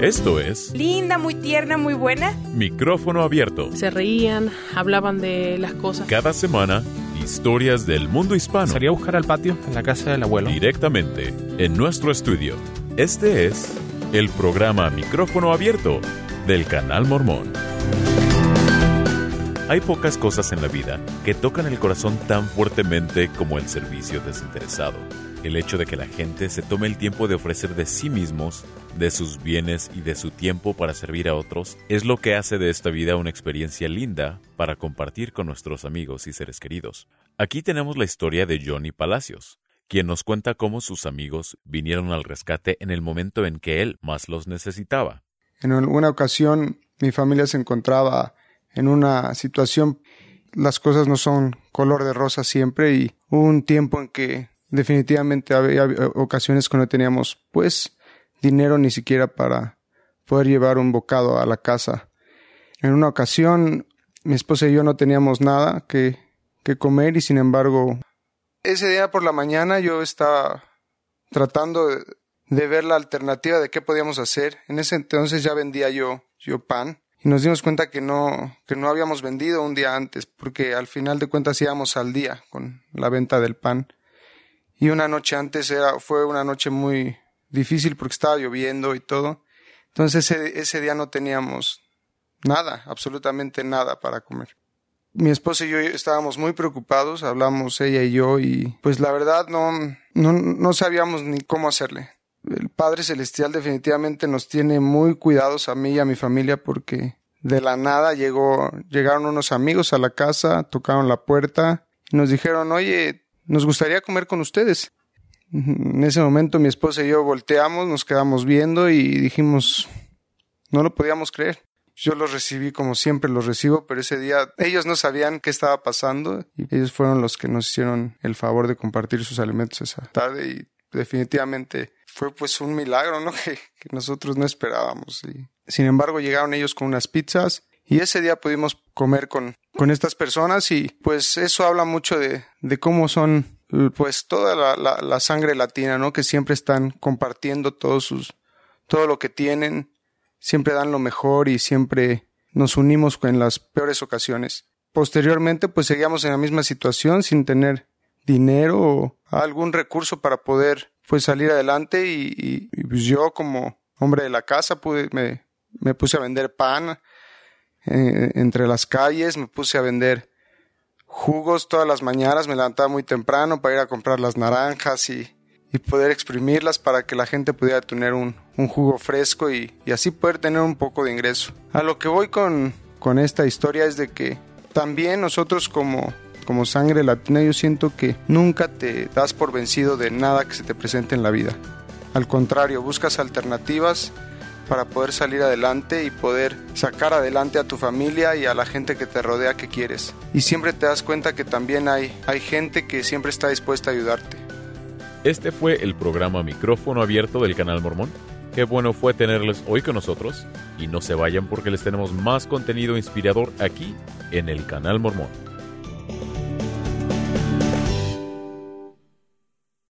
Esto es Linda, muy tierna, muy buena. Micrófono Abierto. Se reían, hablaban de las cosas. Cada semana, historias del mundo hispano. Salí a buscar al patio en la casa del abuelo. Directamente en nuestro estudio. Este es el programa Micrófono Abierto del Canal Mormón. Hay pocas cosas en la vida que tocan el corazón tan fuertemente como el servicio desinteresado. El hecho de que la gente se tome el tiempo de ofrecer de sí mismos, de sus bienes y de su tiempo para servir a otros, es lo que hace de esta vida una experiencia linda para compartir con nuestros amigos y seres queridos. Aquí tenemos la historia de Johnny Palacios, quien nos cuenta cómo sus amigos vinieron al rescate en el momento en que él más los necesitaba. En una ocasión, mi familia se encontraba en una situación, las cosas no son color de rosa siempre, y hubo un tiempo en que definitivamente había ocasiones que no teníamos, dinero ni siquiera para poder llevar un bocado a la casa. En una ocasión, mi esposa y yo no teníamos nada que comer, y sin embargo, ese día por la mañana yo estaba tratando de ver la alternativa de qué podíamos hacer. En ese entonces ya vendía yo pan. Y nos dimos cuenta que no habíamos vendido un día antes, porque al final de cuentas íbamos al día con la venta del pan. Y una noche antes fue una noche muy difícil porque estaba lloviendo y todo. Entonces ese día no teníamos nada, absolutamente nada para comer. Mi esposa y yo estábamos muy preocupados, hablamos ella y yo, y pues la verdad no sabíamos ni cómo hacerle. El Padre Celestial definitivamente nos tiene muy cuidados a mí y a mi familia, porque de la nada llegaron unos amigos a la casa, tocaron la puerta y nos dijeron: oye, nos gustaría comer con ustedes. En ese momento mi esposa y yo volteamos, nos quedamos viendo y dijimos, no lo podíamos creer. Yo los recibí como siempre los recibo, pero ese día ellos no sabían qué estaba pasando y ellos fueron los que nos hicieron el favor de compartir sus alimentos esa tarde, y definitivamente fue un milagro, ¿no? Que nosotros no esperábamos. Y sin embargo, llegaron ellos con unas pizzas y ese día pudimos comer con estas personas, y pues eso habla mucho de cómo son toda la sangre latina, ¿no? Que siempre están compartiendo todo lo que tienen, siempre dan lo mejor y siempre nos unimos en las peores ocasiones. Posteriormente, seguíamos en la misma situación sin tener dinero o algún recurso para poder salir adelante, y pues yo, como hombre de la casa, me puse a vender pan entre las calles, me puse a vender jugos todas las mañanas, me levantaba muy temprano para ir a comprar las naranjas y poder exprimirlas para que la gente pudiera tener un jugo fresco y así poder tener un poco de ingreso. A lo que voy con esta historia es de que también nosotros como sangre latina, yo siento que nunca te das por vencido de nada que se te presente en la vida. Al contrario, buscas alternativas para poder salir adelante y poder sacar adelante a tu familia y a la gente que te rodea que quieres. Y siempre te das cuenta que también hay gente que siempre está dispuesta a ayudarte. Este fue el programa Micrófono Abierto del Canal Mormón. Qué bueno fue tenerles hoy con nosotros, y no se vayan porque les tenemos más contenido inspirador aquí en el Canal Mormón.